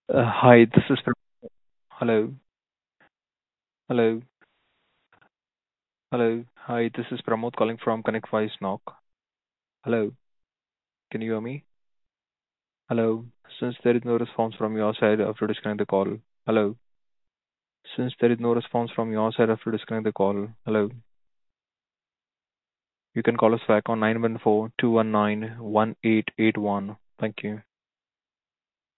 Hi, this is hello, hello, hello. Hi, this is Pramod calling from Connect Wise Knock. Hello, can you hear me? Hello. Since there is no response from your side after disconnecting the call. Hello. Since there is no response from your side after disconnecting the call. Hello. You can call us back on 914-219-1881. Thank you.